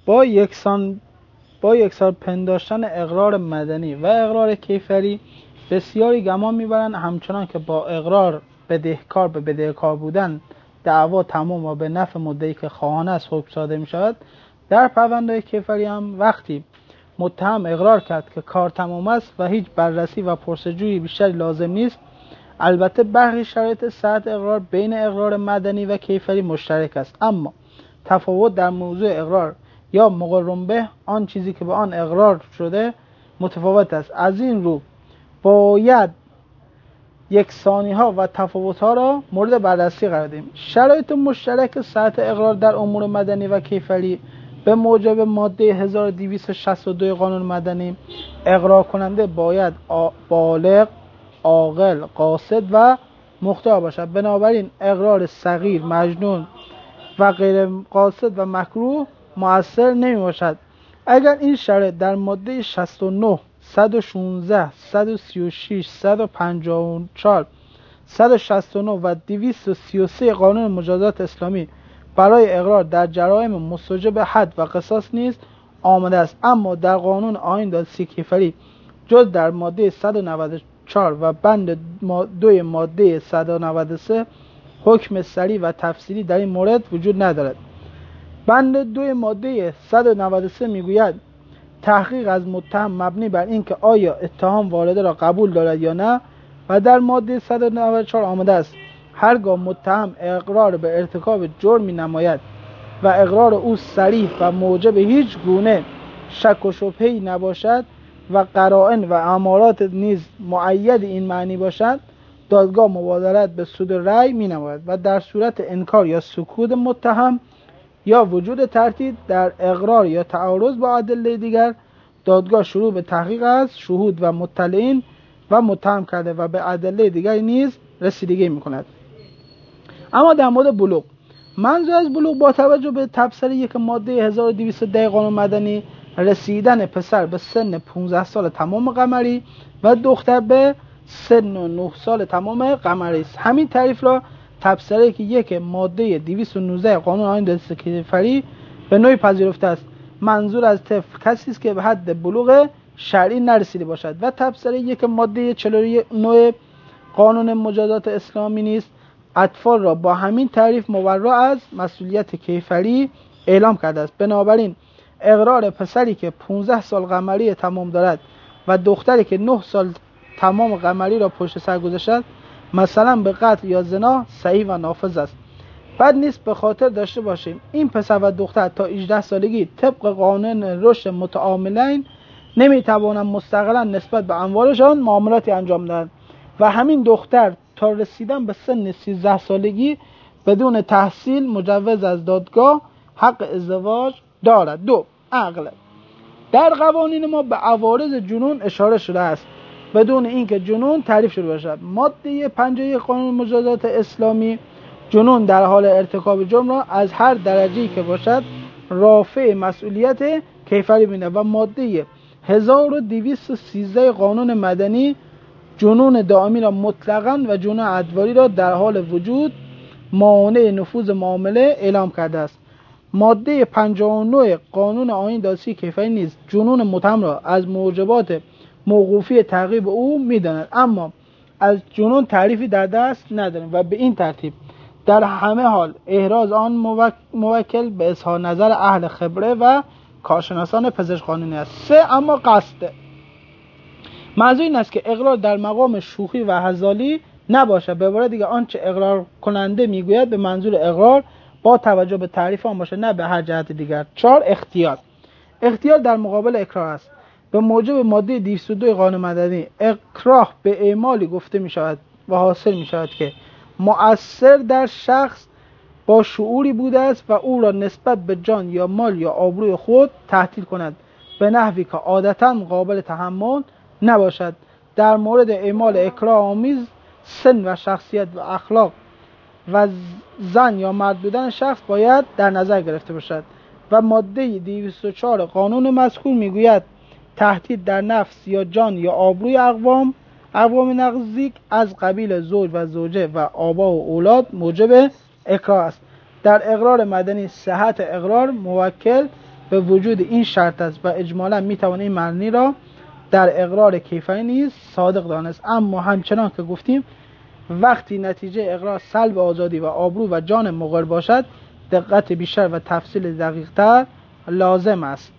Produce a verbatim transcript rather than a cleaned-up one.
با یکسان با یکسان پنداشتن اقرار مدنی و اقرار کیفری بسیاری گمان میبرند همچنان که با اقرار بدهکار به بدهکار بودن دعوا تمام و به نفع مدعی که خواهان است حکم صادر می شود، در پرونده‌های کیفری هم وقتی متهم اقرار کرد که کار تمام است و هیچ بررسی و پرسجویی بیشتری لازم نیست، البته برخی شرایط صحت اقرار بین اقرار مدنی و کیفری مشترک است، اما تفاوت در موضوع اقرار یا مقرم به آن چیزی که به آن اقرار شده متفاوت است. از این رو باید یکسانی ها و تفاوت ها را مورد بررسی قرار دهیم. شرایط مشترک صحت اقرار در امور مدنی و کیفری به موجب ماده هزار و دویست و شصت و دو قانون مدنی، اقرار کننده باید بالغ، عاقل، قاصد و مختار باشد. بنابراین اقرار صغیر، مجنون و غیر قاصد و مکروه مؤثر نمی باشد. اگر این شرایط در ماده شصت و نه، صد و شانزده، صد و سی و شش، صد و پنجاه و چهار، صد و شصت و نه و دویست و سی و سه قانون مجازات اسلامی برای اقرار در جرایم مستوجب حد و قصاص نیز آمده است، اما در قانون آیین دادرسی کیفری جز در ماده صد و نود و چهار و بند دوی ماده صد و نود و سه حکم صریح و تفصیلی در این مورد وجود ندارد. بند دوی ماده صد و نود و سه میگوید تحقیق از متهم مبنی بر اینکه آیا اتهام والده را قبول دارد یا نه، و در ماده صد و نود و چهار آمده است هرگاه متهم اقرار به ارتکاب جرمی نماید و اقرار او صریح و موجب هیچ گونه شک و شبهه‌ای نباشد و قرائن و امارات نیز مؤید این معنی باشد، دادگاه مبادرت به سود رأی می نماید و در صورت انکار یا سکوت متهم یا وجود تردید در اقرار یا تعارض با ادله دیگر، دادگاه شروع به تحقیق از شهود و مطلعین و متهم کرده و به ادله دیگری نیز رسیدگی می کند. اما در مورد بلوغ، منظور از بلوغ با توجه به تبصره یک ماده هزار و دویست و ده قانون مدنی رسیدن پسر به سن پانزده سال تمام قمری و دختر به سن نه سال تمام قمری است. همین تعریف را تبصره که یک ماده دویست و نوزده قانون آیین دادرسی کیفری به نوعی پذیرفته است. منظور از طفل کسی است که به حد بلوغ شرعی نرسیده باشد و تبصره یک ماده چهل و نه قانون مجازات اسلامی نیز اطفال را با همین تعریف مبرا از مسئولیت کیفری اعلام کرده است. بنابراین اقرار پسری که پانزده سال قمری تمام دارد و دختری که نه سال تمام قمری را پشت سر گذاشتند، مثلا به قتل یا زنا، صحیح و نافذ است. بد نیست به خاطر داشته باشیم این پسر و دختر تا هجده سالگی طبق قانون رشد متعاملین نمیتوانند مستقلا نسبت به اموالشان معاملاتی انجام دهند و همین دختر تا رسیدن به سن سیزده سالگی بدون تحصیل مجوز از دادگاه حق ازدواج دارد. دو، عقل. در قوانین ما به عوارض جنون اشاره شده است بدون اینکه جنون تعریف شده باشد. ماده پنجاه و یک قانون مجازات اسلامی جنون در حال ارتکاب جرم را از هر درجه‌ای که باشد رافع مسئولیت کیفری می‌داند و ماده هزار و دویست و سیزده قانون مدنی جنون دائمی را مطلقاً و جنون ادواری را در حال وجود مانع نفوذ معامله اعلام کرده است. ماده پنجاه و نه قانون آیین دادرسی کیفری نیز جنون متهم را از موجبات موقوفی تعقیب او می‌داند، اما از جنون تعریفی در دست نداریم و به این ترتیب در همه حال احراز آن موکل به اظهار نظر اهل خبره و کارشناسان پزشک قانونی است. سه، اما قصد. منظور این است که اقرار در مقام شوخی و هزالی نباشد. به عبارت دیگر آنچه اقرار کننده میگوید به منظور اقرار با توجه به تعریف آن باشد، نه به هر جهت دیگر. چهار، اختیار. اختیار در مقابل اکراه است. به موجب ماده دویست و دو قانون مدنی اکراه به اعمالی گفته می شود و حاصل می شود که مؤثر در شخص با شعوری بوده است و او را نسبت به جان یا مال یا آبروی خود تهدید کند به نحوی که عادتا قابل تحمل نباشد. در مورد اعمال اکراه آمیز سن و شخصیت و اخلاق و زن یا مرد بودن شخص باید در نظر گرفته باشد و ماده دویست و چهار قانون مذکور میگوید تهدید در نفس یا جان یا آبروی اقوام اقوام نزدیک از قبیل زوج و زوجه و آبا و اولاد موجب اکراه است. در اقرار مدنی صحت اقرار موکل به وجود این شرط است و اجمالا میتوان این معنی را در اقرار کیفری نیز صادق دانست. اما همچنان که گفتیم وقتی نتیجه اقرار سلب آزادی و آبرو و جان مقر باشد، دقت بیشتر و تفصیل دقیق تر لازم است.